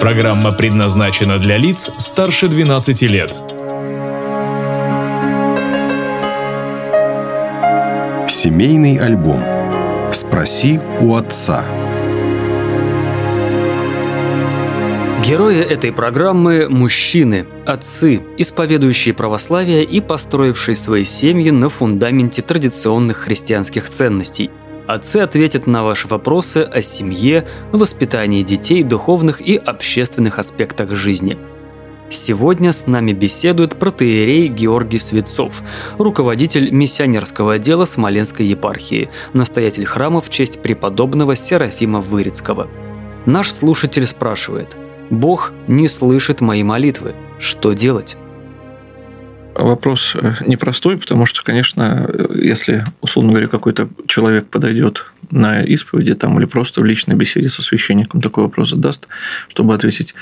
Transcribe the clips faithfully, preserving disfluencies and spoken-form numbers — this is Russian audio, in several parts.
Программа предназначена для лиц старше двенадцати лет. Семейный альбом. Спроси у отца. Герои этой программы – мужчины, отцы, исповедующие православие и построившие свои семьи на фундаменте традиционных христианских ценностей. Отцы ответят на ваши вопросы о семье, воспитании детей, духовных и общественных аспектах жизни. Сегодня с нами беседует протоиерей Георгий Свецов, руководитель миссионерского отдела Смоленской епархии, настоятель храма в честь преподобного Серафима Вырицкого. Наш слушатель спрашивает: «Бог не слышит мои молитвы. Что делать?» Вопрос непростой, потому что, конечно, если, условно говоря, какой-то человек подойдет на исповеди там, или просто в личной беседе со священником такой вопрос задаст, чтобы ответить,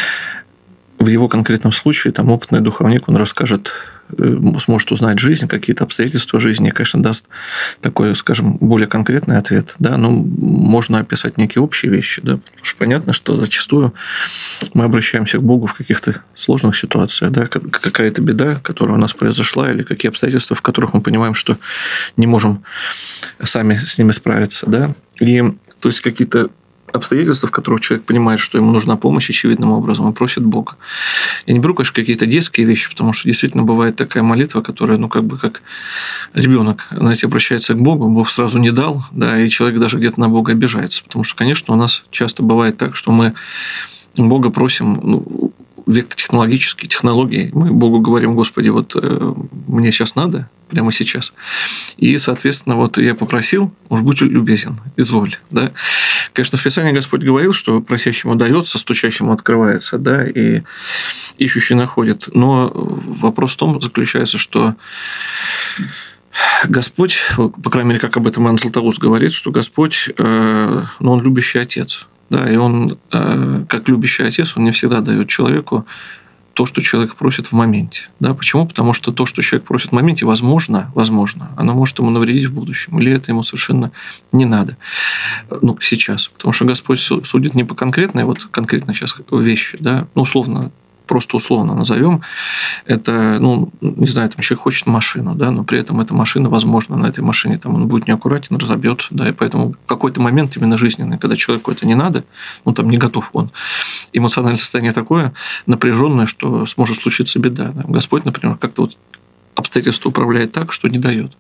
в его конкретном случае там опытный духовник, он расскажет, сможет узнать жизнь, какие-то обстоятельства жизни, и, конечно, даст такой, скажем, более конкретный ответ. Да? Ну, можно описать некие общие вещи. Да? Потому что понятно, что зачастую мы обращаемся к Богу в каких-то сложных ситуациях. Да? Какая-то беда, которая у нас произошла, или какие обстоятельства, в которых мы понимаем, что не можем сами с ними справиться. Да? И то есть какие-то обстоятельства, в которых человек понимает, что ему нужна помощь очевидным образом, и просит Бога. Я не беру, конечно, какие-то детские вещи, потому что действительно бывает такая молитва, которая, ну, как бы как ребенок, знаете, обращается к Богу, Бог сразу не дал, да, и человек даже где-то на Бога обижается. Потому что, конечно, у нас часто бывает так, что мы Бога просим, ну, век технологический, технологии. Мы Богу говорим: Господи, вот э, мне сейчас надо, прямо сейчас. И, соответственно, вот я попросил, уж будь любезен, изволь. Да? Конечно, в Писании Господь говорил, что просящему дается, стучащему открывается, да, и ищущий находит. Но вопрос в том заключается, что Господь, по крайней мере, как об этом Иоанн Златоуст говорит, что Господь, э, ну, Он любящий Отец. Да, и он, как любящий отец, он не всегда дает человеку то, что человек просит в моменте. Да, почему? Потому что то, что человек просит в моменте, возможно, возможно, оно может ему навредить в будущем, или это ему совершенно не надо. Ну, сейчас. Потому что Господь судит не по конкретной, вот конкретно сейчас вещи, да, ну, условно, просто условно назовем, это, ну, не знаю, там человек хочет машину, да, но при этом эта машина, возможно, на этой машине там он будет неаккуратен, разобьется, да, и поэтому в какой-то момент именно жизненный, когда человеку это не надо, ну, там не готов он, эмоциональное состояние такое напряженное, что сможет случиться беда. Да. Господь, например, как-то вот обстоятельства управляет так, что не дает.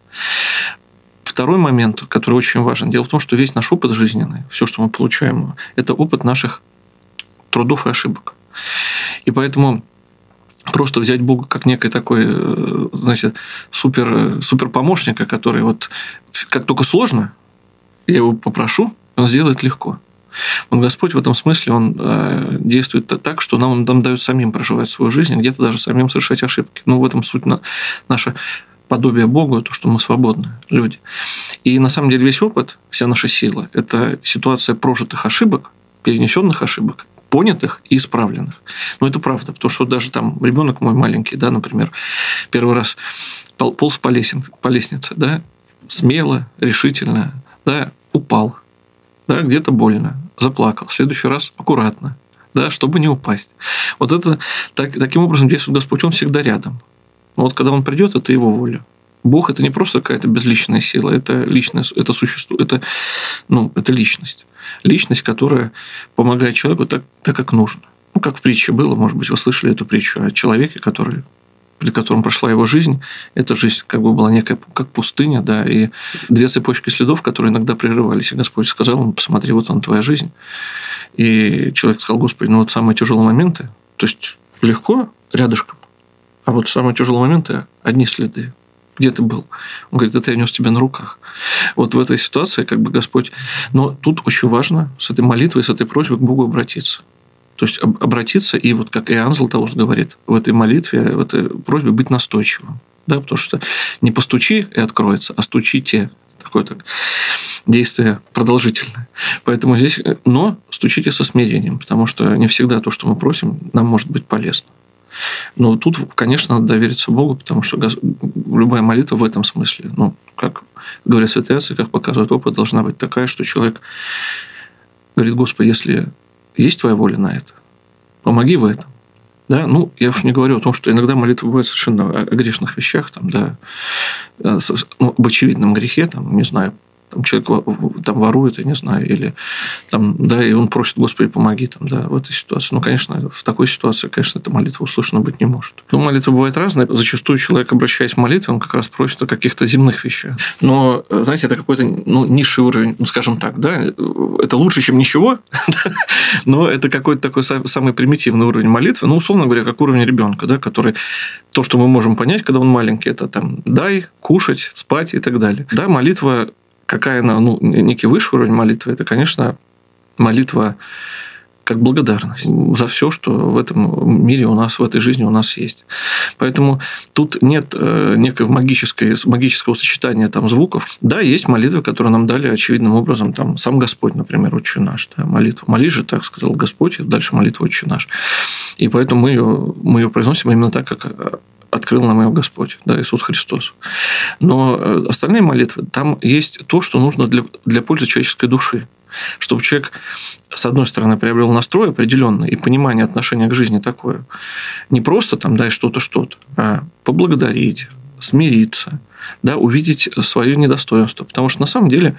Второй момент, который очень важен, дело в том, что весь наш опыт жизненный, все, что мы получаем, это опыт наших трудов и ошибок. И поэтому просто взять Бога как некий такой, знаете, супер, супер помощника, который вот как только сложно, я его попрошу, он сделает легко. Он, Господь в этом смысле, он действует так, что нам, нам дает самим проживать свою жизнь, где-то даже самим совершать ошибки. Ну, в этом суть наша подобие Богу, то, что мы свободные люди. И на самом деле весь опыт, вся наша сила – это ситуация прожитых ошибок, перенесенных ошибок, понятых и исправленных. Но это правда, потому что даже там ребенок мой маленький, да, например, первый раз полз по лестнице, по лестнице, да, смело, решительно, да, упал, да, где-то больно, заплакал. В следующий раз аккуратно, да, чтобы не упасть. Вот это так, таким образом действует Господь, Он всегда рядом. Но вот когда Он придет, это Его воля. Бог – это не просто какая-то безличная сила, это личность, это существо, это, ну, это личность. Личность, которая помогает человеку так, так, как нужно. Ну, как в притче было, может быть, вы слышали эту притчу о человеке, который, при котором прошла его жизнь. Эта жизнь как бы была некая, как пустыня, да, и две цепочки следов, которые иногда прерывались. И Господь сказал ему: посмотри, вот она твоя жизнь. И человек сказал: Господи, ну вот самые тяжелые моменты, то есть легко рядышком, а вот самые тяжелые моменты – одни следы. Где ты был? Он говорит: это я нес тебя на руках. Вот в этой ситуации как бы Господь... Но тут очень важно с этой молитвой, с этой просьбой к Богу обратиться. То есть обратиться, и вот как Иоанн Златоуст говорит, в этой молитве, в этой просьбе быть настойчивым. Да? Потому что не постучи и откроется, а стучите. Такое так действие продолжительное. Поэтому здесь... Но стучите со смирением, потому что не всегда то, что мы просим, нам может быть полезно. Но тут, конечно, надо довериться Богу, потому что любая молитва в этом смысле, ну, как говорят святые отцы, как показывает опыт, должна быть такая, что человек говорит: Господи, если есть Твоя воля на это, помоги в этом. Да? Ну, я уж не говорю о том, что иногда молитва бывает совершенно о грешных вещах, там, да, ну, об очевидном грехе, там, не знаю, там человек там ворует, я не знаю, или там, да, и он просит: Господи, помоги там, да, в этой ситуации. Ну, конечно, в такой ситуации, конечно, эта молитва услышана быть не может. Ну, молитва бывает разная. Зачастую человек, обращаясь в молитву, он как раз просит о каких-то земных вещах. Но, знаете, это какой-то, ну, низший уровень, ну, скажем так, да, это лучше, чем ничего, но это какой-то такой самый примитивный уровень молитвы, ну, условно говоря, как уровень ребенка, да, который то, что мы можем понять, когда он маленький, это там дай, кушать, спать и так далее. Да, молитва, какая она, ну, некий высший уровень молитвы, это, конечно, молитва как благодарность за все, что в этом мире у нас, в этой жизни у нас есть. Поэтому тут нет некого магического, магического сочетания там звуков. Да, есть молитвы, которые нам дали очевидным образом там сам Господь, например, «Отче наш». Да, молитва. Молись же, так сказал Господь, и дальше молитва «Отче наш». И поэтому мы ее, мы ее произносим именно так, как открыл нам ее Господь, да, Иисус Христос. Но остальные молитвы, там есть то, что нужно для, для пользы человеческой души. Чтобы человек, с одной стороны, приобрел настрой определенный и понимание отношения к жизни такое. Не просто там дай что-то, что-то, а поблагодарить, смириться, да, увидеть свое недостоинство. Потому что на самом деле,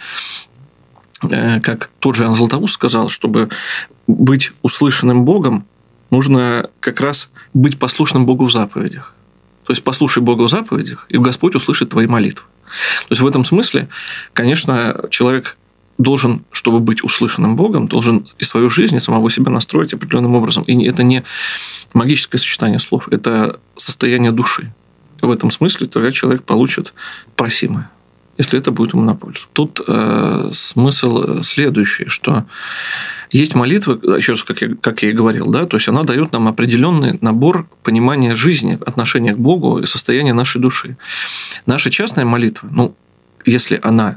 как тот же Иоанн Златоуст сказал, чтобы быть услышанным Богом, нужно как раз быть послушным Богу в заповедях. То есть послушай Бога в заповедях, и Господь услышит твои молитвы. То есть в этом смысле, конечно, человек должен, чтобы быть услышанным Богом, должен и свою жизнь, и самого себя настроить определенным образом. И это не магическое сочетание слов, это состояние души. И в этом смысле тогда человек получит просимое, если это будет ему на пользу. Тут э, смысл следующий, что есть молитва, еще раз, как я, как я и говорил, да, то есть она дает нам определенный набор понимания жизни, отношения к Богу и состояния нашей души. Наша частная молитва, ну, если она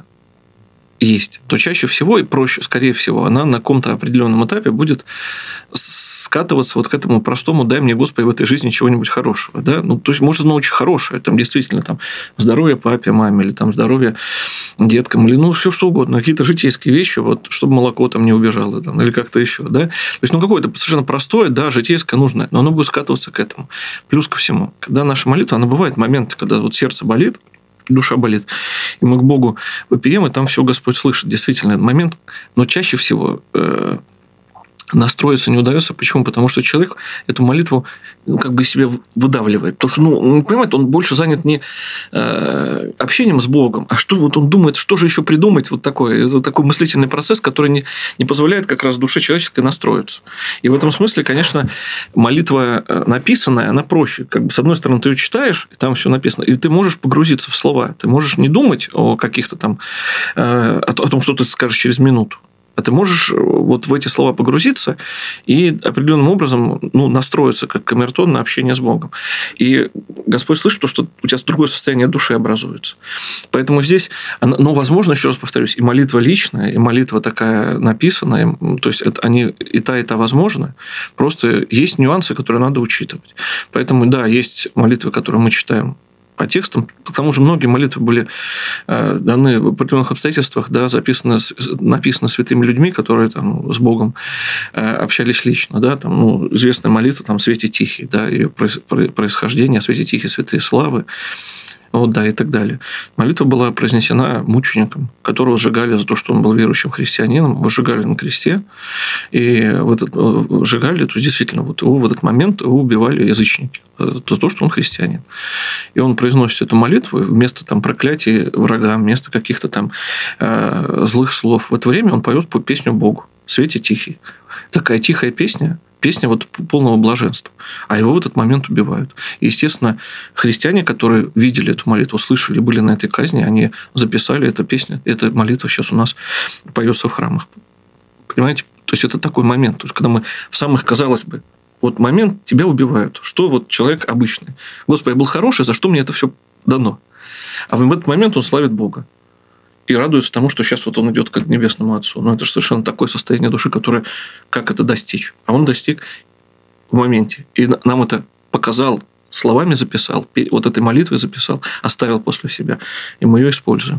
есть, то чаще всего и проще, скорее всего, она на каком-то определенном этапе будет скатываться вот к этому простому «дай мне, Господи, в этой жизни чего-нибудь хорошего». Да? Ну, то есть, может, оно очень хорошее, там действительно там, здоровье папе, маме, или там, здоровье деткам, или ну, все что угодно, какие-то житейские вещи, вот, чтобы молоко там не убежало, там, или как-то еще. Да? То есть, ну, какое-то совершенно простое, да, житейское, нужное, но оно будет скатываться к этому. Плюс ко всему, когда наша молитва, она бывает моменты, когда вот сердце болит, душа болит, и мы к Богу вопием, и там все Господь слышит. Действительно, этот момент, но чаще всего э, настроиться не удается. Почему? Потому что человек эту молитву ну, как бы себе выдавливает. Потому что, ну, понимаете, он больше занят не э, общением с Богом, а что вот он думает, что же еще придумать, вот такой, это такой мыслительный процесс, который не, не позволяет как раз душе человеческой настроиться. И в этом смысле, конечно, молитва написанная, она проще. Как бы, с одной стороны, ты ее читаешь, и там все написано, и ты можешь погрузиться в слова. Ты можешь не думать о каких-то там, э, о, о том, что ты скажешь через минуту. А ты можешь вот в эти слова погрузиться и определенным образом ну, настроиться, как камертон, на общение с Богом. И Господь слышит то, что у тебя другое состояние души образуется. Поэтому здесь, ну, возможно, еще раз повторюсь, и молитва личная, и молитва такая написанная, то есть это, они и та, и та возможны. Просто есть нюансы, которые надо учитывать. Поэтому, да, есть молитвы, которые мы читаем по текстам, потому что многие молитвы были даны в определенных обстоятельствах, да, записаны, написаны святыми людьми, которые там, с Богом общались лично. Да, там, ну, известная молитва там, «Свете Тихий», да, ее происхождение, «Свете Тихий, святые славы», вот, да, и так далее. Молитва была произнесена мучеником, которого сжигали за то, что он был верующим христианином, его сжигали на кресте, и в этот, сжигали, то есть действительно вот его в этот момент его убивали язычники за то, что он христианин. И он произносит эту молитву вместо там, проклятий врагам, вместо каких-то там э, злых слов. В это время он поет песню Богу «Свете Тихий». Такая тихая песня, песня вот полного блаженства. А его в этот момент убивают. И, естественно, христиане, которые видели эту молитву, слышали, были на этой казни, они записали эту песню. Эта молитва сейчас у нас поется в храмах. Понимаете? То есть, это такой момент. То есть, когда мы в самых, казалось бы, вот момент тебя убивают. Что вот человек обычный. Господи, я был хороший, за что мне это все дано? А в этот момент он славит Бога. И радуется тому, что сейчас вот он идет к Небесному Отцу. Но это же совершенно такое состояние души, которое как это достичь. А он достиг в моменте. И нам это показал, словами записал, вот этой молитвой записал, оставил после себя. И мы ее используем.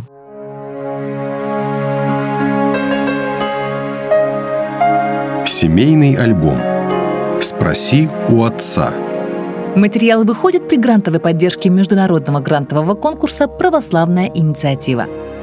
Семейный альбом Спроси у отца. Материал выходит при грантовой поддержке международного грантового конкурса «Православная инициатива».